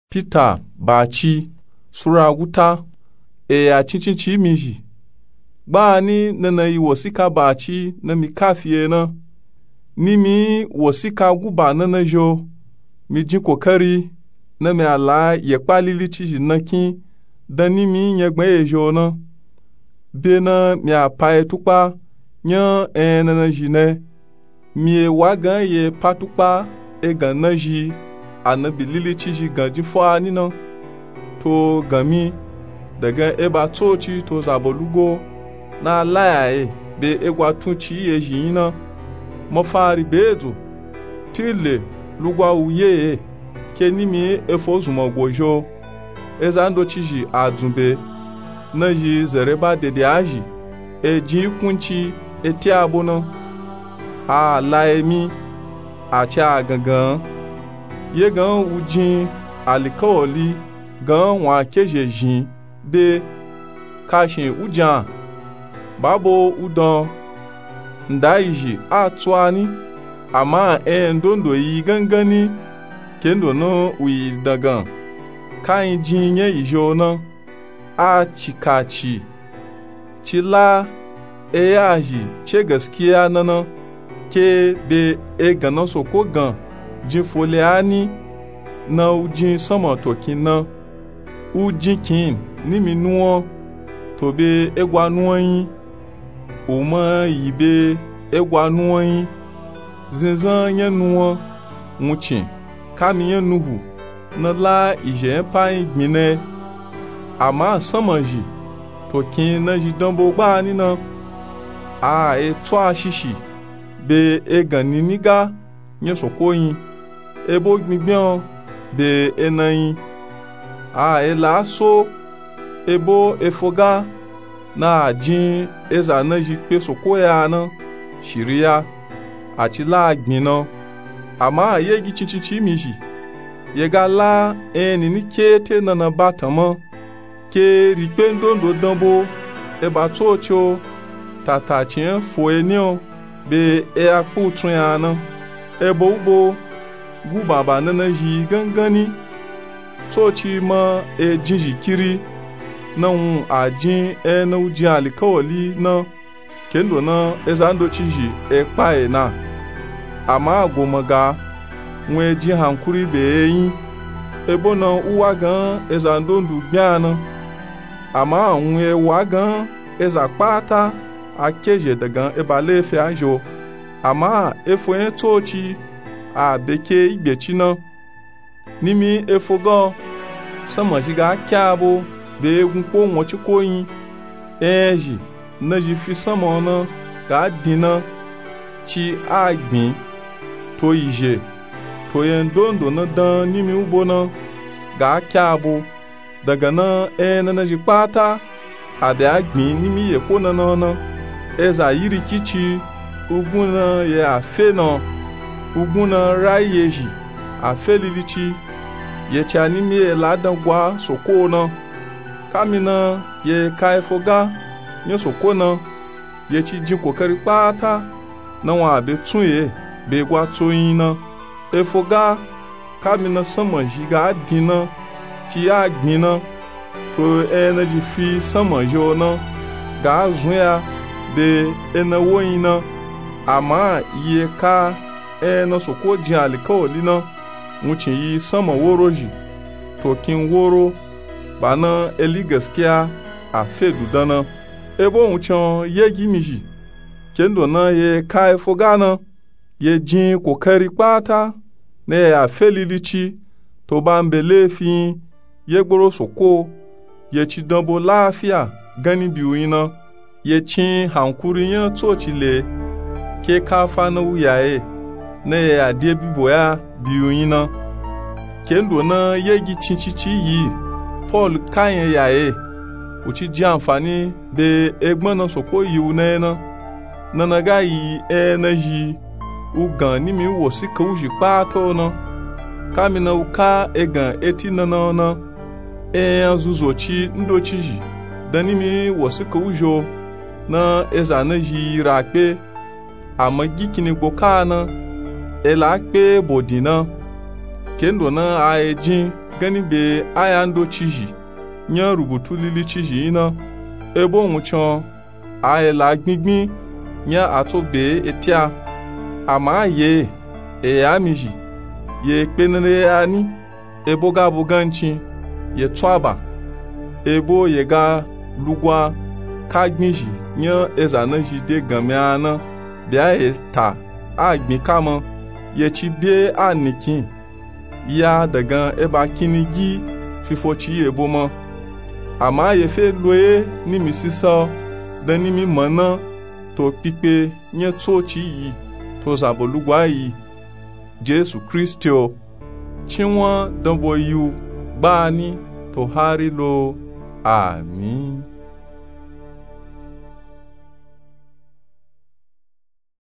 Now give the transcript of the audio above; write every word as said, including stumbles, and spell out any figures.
Peter bachi sura guta e ya cincinci miji ba ni na na yi wasika bachi na mi kafiye na ni mi wasika guba na na jo mi ji kokari na mi ala ya kpalili ciji na kin da ni mi nye gbe e jo na be na mi apaye tukpa nya e na na ji ne mi e wagan ye patukpa e gan na ji anabi lili ciji gan ji fo ni na to gami daga eba toci to zabolugo na layaye be egwa tunci ye jina mafari bezu tile lugwa uye ke nimi efo zuma gojo ezando ciji adzumbe na ji zereba dede aji e ji kunci eti abona a laemi a cha gangan ye gan ujin alikawoli gan wa keje jin be kashin ujan babo udan ndaiji atwani ama e ndondo yi gangani kendo no uyi dagan kan jinye ijo na a cikaci cila e yaji ce gaskiya nana ke be e gana so ko gan jin foliani na ujin sama tokin na ujin kin ni mi nuwo to be egwa nuwoyin o ma yi be egwa nuwoyin zinzan yan nuwo wucin kami yan nuhu na la ije pa igbine ama sama ji to kin na ji dambo gba ni na a e to ashishi be e gani niga nye sokoyin ebo gbigbion be enayin a e la so ebo efoga na ajin eza na ji pe sokoya na shiriya ati la agbina ama yegi chichichi miji yega la eni ni kete na na batama ke rikpendondo dambo e ba tocho tata chien fo enio be e akpu tun ya na ebo ubo gu baba na na ji gangani tochi ma e jinji kiri na un ajin e na uji alikawali na kendo na ezando chiji e pa e na ama agomaga nwe ji hankuri be yin ebo na uwa gan ezando ndu gbiana ama nwe wa gan eza pata akeje dagan ebale fe ajo ama efo en tochi a beke igbechi na nimi efogo sama jiga kyabo be egun po won chi koyin eji na ji fi sama na ga dina chi agbin to ije to yen dondo na dan nimi ubo na ga kyabo daga na e na na ji pata abe agbin nimi ye ko na na na eza yiri kichi uguna ye afe na uguna rai yeji afe lilichi ye cha nimi e ladan gwa soko na kamina ye kaifoga nye soko na ye chi jin kokari pata na wa be tun ye be gwa toyin na efoga kamina sama jiga dina ti agbina to energy fi sama jo na ga zuya be ena woyin na ama ye ka ena soko jin alikawoli na wucin yi sama woro ji to kin woro bana eli gaskiya a fedu dana ebo wucin ye gimiji kendo na ye kai fogana ye jin kokari kpata na ya felilici to ba mbele fi ye gboro soko ye ci dambo lafiya gani biyu na ye cin hankuri yan toci le ke kafa na wuyaye na ya de biboya biyu na kendo na ye gi cincici yi Paul kayan yaye uci ji amfani be egbon na soko yiwu na na na na ga yi e na ji ugan ni mi wo si ka uji pato na kami na uka egan eti na na na e azuzochi ndochi ji da ni mi wo si ka ujo na eza na ji rakpe amagi kini gboka na ela akpe bodina kendo na a ejin gani be ayando chiji nya rubutu lili chiji ina ebo nwuchon ayela gbingbin nya atobe etia ama ye e amiji ye penere ani ebo ga buganchi ye twaba ebo ye ga lugwa kagbinji nya ezanaji de gameana bia eta agbin kama ye chi bie anikin ya daga eba kinigi fifochi ebo mo ama ye fe loe ni misisa dan ni mi mana to pipe nye tsochi yi to zabolugwa yi Jesu Kristo chinwa dambo yu bani to hari lo amin.